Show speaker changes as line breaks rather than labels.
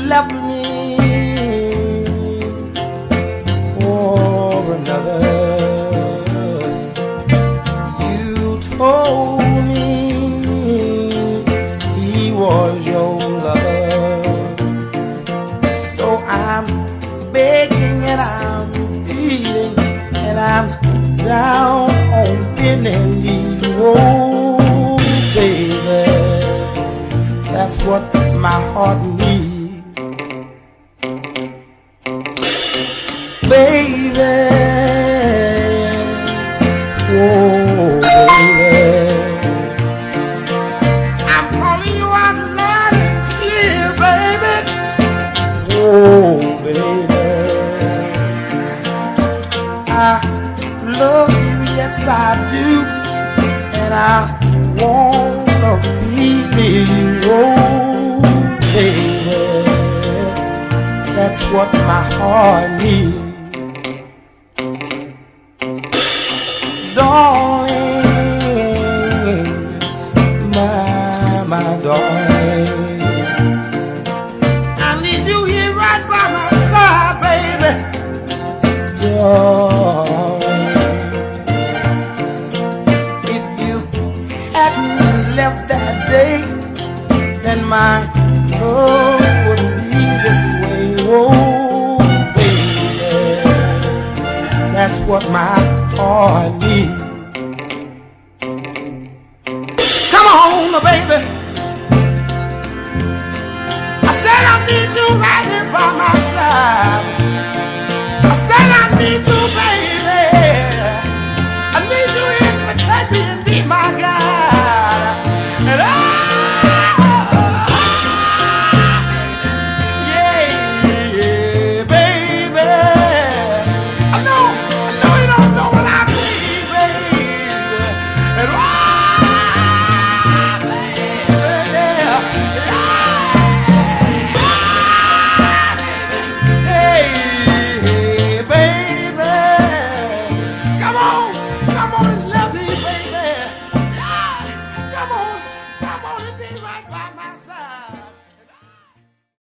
left me for another. You told me he was your lover, so I'm begging and I'm pleading and I'm down on bending knees. Oh, baby, that's what my heart needs. Baby, oh baby, I'm calling you out loud and clear, baby. Oh baby, I love you, yes I do, and I wanna be near you. Oh baby, that's what my heart needs. Darling, my darling, I need you here right by my side, baby. Darling, if you hadn't left that day, then my love wouldn't be this way. Oh, baby, that's what my heart needs. Come on, baby. I said I need you right here by my side. I said I need you, baby. I need you here to protect me and be my guide. And yeah, baby. I know you don't know what I mean, baby. And hey, baby, come on